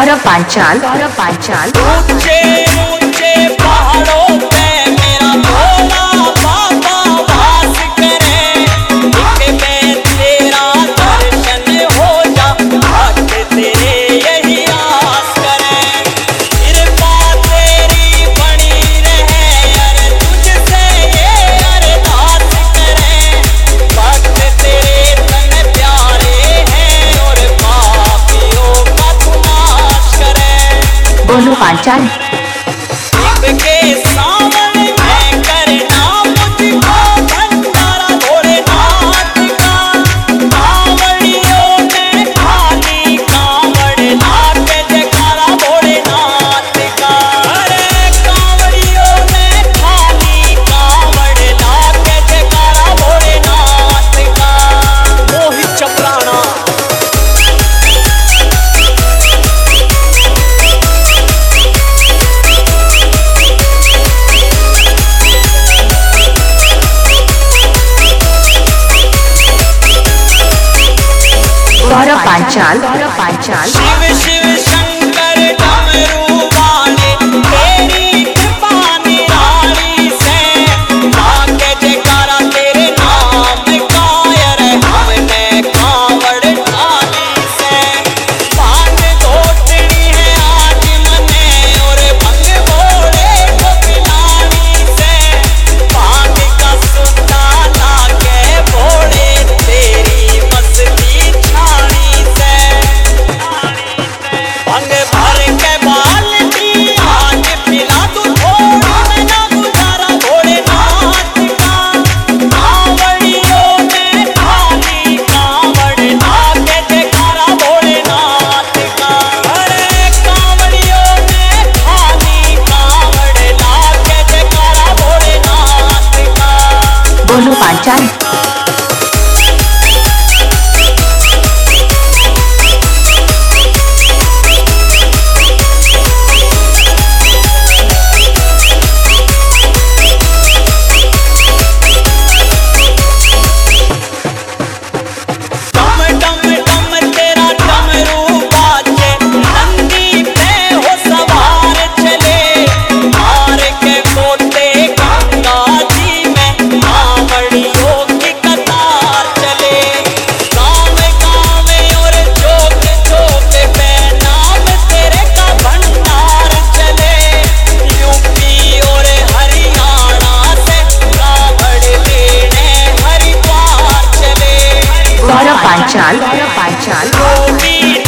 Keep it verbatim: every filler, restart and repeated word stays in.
गौरव पांचाल गौरव पांचाल ऊंचे ऊंचे पहाड़ों पे मेरा भोला बाबा वास करे। एक में तेरा दर्शन हो जा, भक्त तेरे यही आस करे। कृपा तेरी बनी रहे, अरे तुझसे ये अरदास करे। भक्त तेरे तन प्यारे हैं और पापियों का तू नाश करे। गोलू पांचाल के सावन में करना मुझको भंडारा भोलेनाथ का। कांवड़ियों ने खाली कांवड़ लाके जयकारा भोलेनाथ का। अरे कांवड़ियों ने खाली कांवड़ लाके जयकारा भोलेनाथ का। मोहित चपराना गौरव पांचाल गौरव पांचाल शिव शिव शंकर डमरू वाले तेरी कृपा निराली से। लाके जयकारा तेरे नाम का, अरे हमने कांवड़ ढाली से। भांग घोटनी है आज मने और भंग भोले को पिलानी से। भांग का सुद्धा लाके भोले तेरी मस्ती छानी से। भंग भर के बाल्टी आज पिला तू थोड़ी, मैं ना गुजारा भोलेनाथ का। कांवड़ियों ने खाली कांवड़ लाके जयकारा भोलेनाथ का। अरे कांवड़ियों ने खाली कांवड़ लाके जयकारा भोलेनाथ का। गोलू पांचाल डम डम डम तेरा डमरू बाजे, नंदी पे हो सवार चले। मार के गोते गंगा जी में कांवड़ियों की कतार चले। गाँव गाँव और चौक चौक पे नाम तेरे का भंडार चले। यूपी और हरियाणा से कांवड़ लेने हरिद्वार चले। गौरव पांचाल गौरव पांचाल गोपी